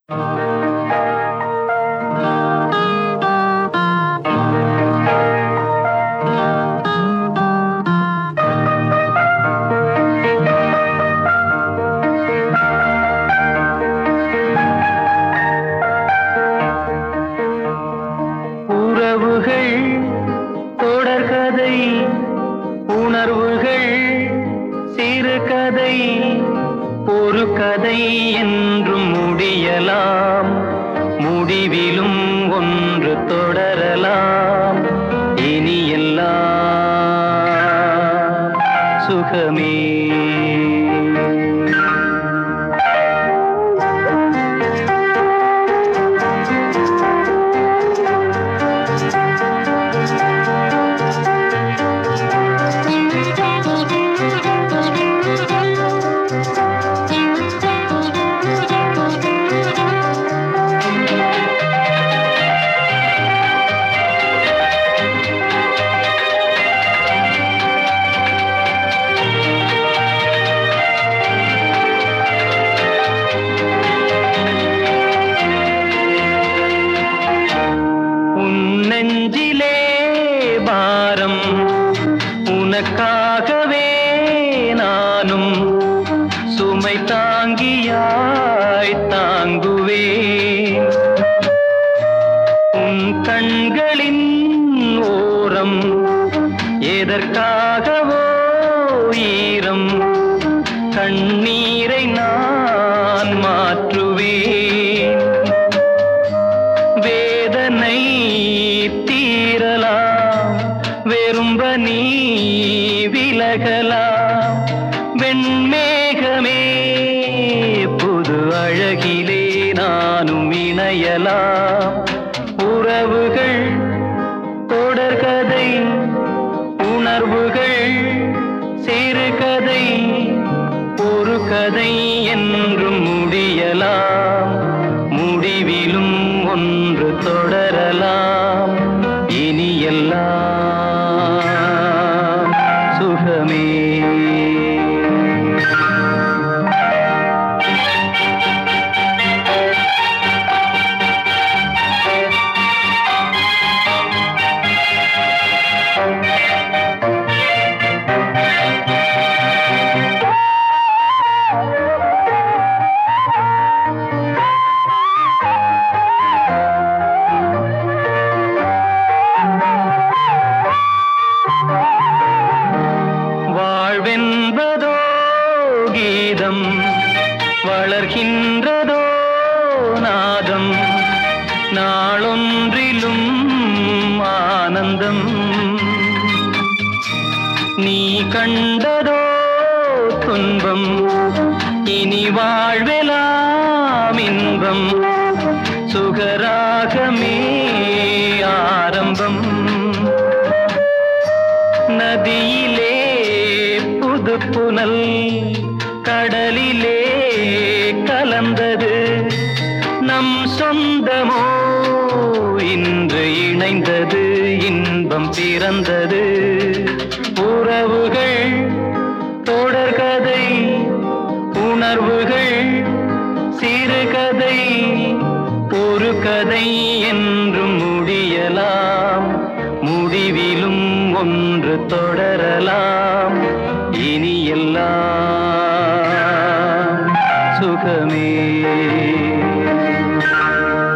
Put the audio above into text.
உறவுகள் தொடர்கதை, உணர்வுகள் சிறுகதை. ஒரு கதை என்றும் முடியலாம், முடிவிலும் ஒன்று தொடரலாம். இனி எல்லாம் சுகமே. நெஞ்சிலே பாரம், உனக்காகவே நானும் சுமை தாங்கியாய் தாங்குவேன். உன் கண்களின் ஓரம் எதற்காகவோ ஈரம், கண்ணீரை நான் மாற்றுவேன். வேதனை தீரலாம், வெறும்ப நீ விலகலாம். வெண்மேகமே புது அழகிலே நானும் இணையலாம். உறவுகள் தொடர்கதை, உணர்வுகள் சிறுகதை. ஒரு கதை என்றும் முடியலாம், முடிவிலும் ஒன்று தொடரலாம். இனி எல்லாம் சுகமே. வாழ்வென்பதோ கீதம், வளர்கின்றதோ நாதம். நாளொன்றிலும் ஆனந்தம், நீ கண்டதோ துன்பம். இனி வாழ்வெலாம் இன்பம், சுகராகமே ஆரம்பம். நதியிலே புது புனல், கடலிலே கலந்தது. நம் சொந்தமோ இன்று இணைந்தது, இன்பம் பிறந்தது. உறவுகள் தொடர்கதை, உணர்வுகள் சிறுகதை. ஒரு கதை என்றும் முடியலாம், முடிவிலும் ஒன்று தொடரலாம். இனி எல்லாம் சுகமே.